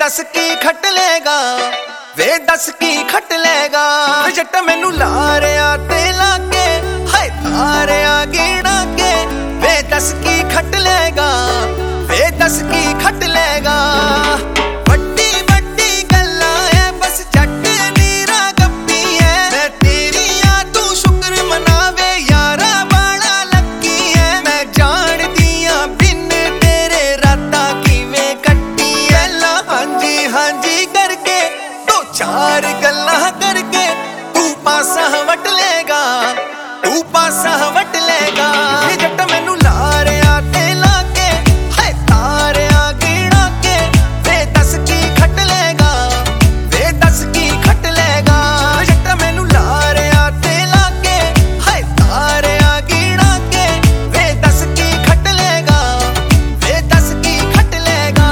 दस की खट लेगा, वे दस की खट लेगा। जट्टा मैनू लारिया ते लाके हाय तारिया गिना के, वे दस की खट लेगा, वे दस की खट लेगा। वड्डी वड्डी गल्लां है बस जट नीरा गप्पी है, मैं तेरी आ तू शुक्र मनावे यारा बाला लकी है। मैं जान दिया बिन तेरे रातां किवें कट्टी है। ला हांजी हांजी करके दो चार गल्लां करके तू पासा वट लेगा, तू पासा वट लेगा। जट्टा मैनू लारिया ते लाके हाय तारिया गिना के, वे दस की खट लेगा, वे दस की खट लेगा। जट्टा मैनू लारिया ते लाके हाय तारिया गिना के, वे दस की खट लेगा, वे दस की खट लेगा।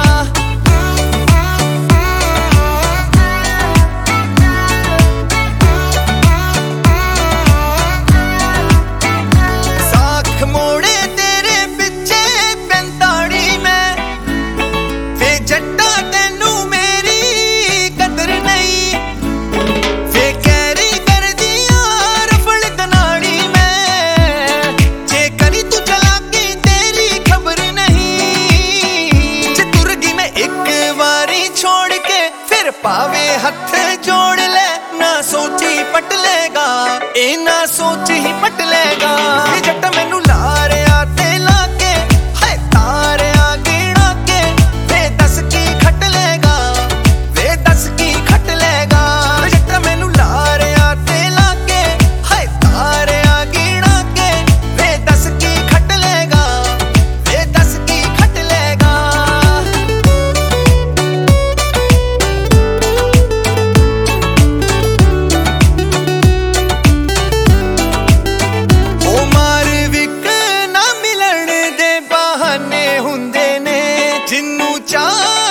साख मोड़े तेरे पिछे पैंताड़ी में, वे जट्टा तेनू मेरी कदर नहीं। वे कैरी कर दिया रफड़ दनाड़ी में, जे करी तू चलाकी तेरी खबर नहीं। जे तुरगी में एक बारी छोड़ के फिर पावे हथ जोड़ ले, ना सोची पट लेगा, ए ना सोची ही पट लेगा। ये जट्टा मैनू लारिया ते लाके हाय तारिया गिना के, वे दस की खट लेगा, वे दस की खट लेगा। जट्टा मैनू लारिया ते लाके हाय तारिया गिना के, वे दस की खट लेगा, वे दस की खट लेगा। ओ मार विक ना मिलन दे बहाने हुंदे ने, जिन्नू चाह